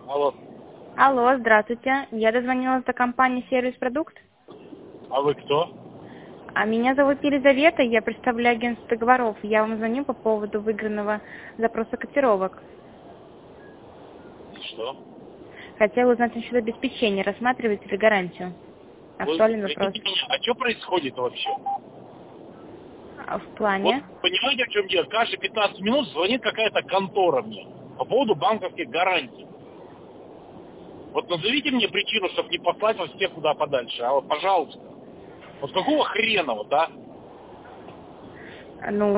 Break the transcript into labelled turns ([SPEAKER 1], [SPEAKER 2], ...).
[SPEAKER 1] Алло.
[SPEAKER 2] Алло, здравствуйте. Я дозвонилась до компании «Сервис Продукт».
[SPEAKER 1] А вы кто?
[SPEAKER 2] А меня зовут Елизавета, я представляю агентство договоров. Я вам звоню по поводу выигранного запроса котировок.
[SPEAKER 1] И что?
[SPEAKER 2] Хотела узнать насчет обеспечения. Рассматриваете ли гарантию?
[SPEAKER 1] Вы
[SPEAKER 2] Актуальный вопрос.
[SPEAKER 1] извините меня, а что происходит вообще?
[SPEAKER 2] А в
[SPEAKER 1] Вот
[SPEAKER 2] плане?
[SPEAKER 1] понимаете, в чем дело? Каждые 15 минут звонит какая-то контора мне по поводу банковских гарантий. Вот назовите мне причину, чтобы не послать вас всех куда подальше. А вот, пожалуйста. Вот какого хрена вот, а?
[SPEAKER 2] Ну,